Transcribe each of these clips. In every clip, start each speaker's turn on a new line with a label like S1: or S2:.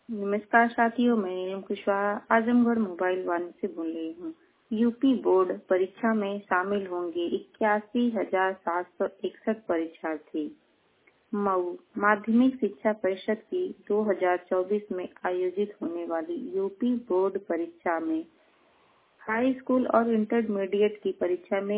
S1: नमस्कार साथियों, मैं नीलम कुशवाहा आजमगढ़ मोबाइल वन से बोल रही हूँ। यूपी बोर्ड परीक्षा में शामिल होंगे 81,761 परीक्षार्थी। मऊ माध्यमिक शिक्षा परिषद की 2024 में आयोजित होने वाली यूपी बोर्ड परीक्षा में हाई स्कूल और इंटरमीडिएट की परीक्षा में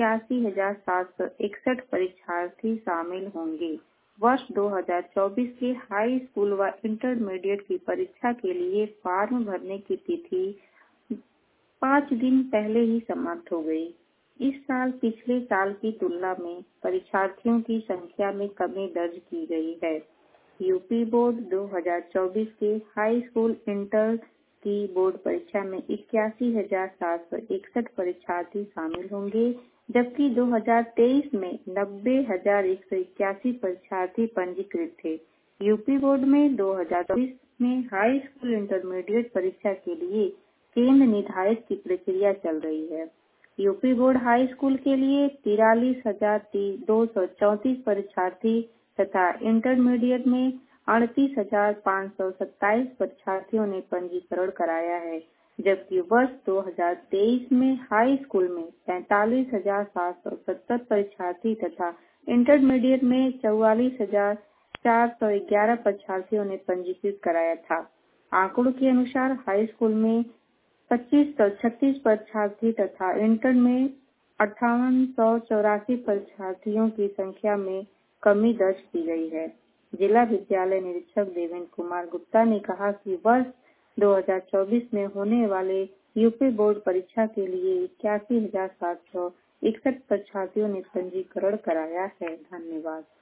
S1: 81,761 परीक्षार्थी शामिल होंगे। वर्ष 2024 के हाई स्कूल व इंटरमीडिएट की परीक्षा के लिए फॉर्म भरने की तिथि 5 दिन पहले ही समाप्त हो गई। इस साल पिछले साल की तुलना में परीक्षार्थियों की संख्या में कमी दर्ज की गई है। यूपी बोर्ड 2024 के हाई स्कूल इंटर की बोर्ड परीक्षा में 81,761 परीक्षार्थी शामिल होंगे, जबकि 2023 में 90,181 परीक्षार्थी पंजीकृत थे। यूपी बोर्ड में 2024 में हाई स्कूल इंटरमीडिएट परीक्षा के लिए केंद्र निर्धारित की प्रक्रिया चल रही है। यूपी बोर्ड हाई स्कूल के लिए 43,234 परीक्षार्थी तथा इंटरमीडिएट में 38,527 परीक्षार्थियों ने पंजीकरण कराया है, जबकि वर्ष 2023 में हाई स्कूल में 45,770 परीक्षार्थी तथा इंटरमीडिएट में 44,411 परीक्षार्थियों ने पंजीकृत कराया था। आंकड़ों के अनुसार हाई स्कूल में 2536 परीक्षार्थी तथा इंटर में 5884 परीक्षार्थियों की संख्या में कमी दर्ज की गई है। जिला विद्यालय निरीक्षक देवेंद्र कुमार गुप्ता ने कहा कि वर्ष 2024 में होने वाले यूपी बोर्ड परीक्षा के लिए 81,761 परीक्षार्थियों ने पंजीकरण कराया है। धन्यवाद।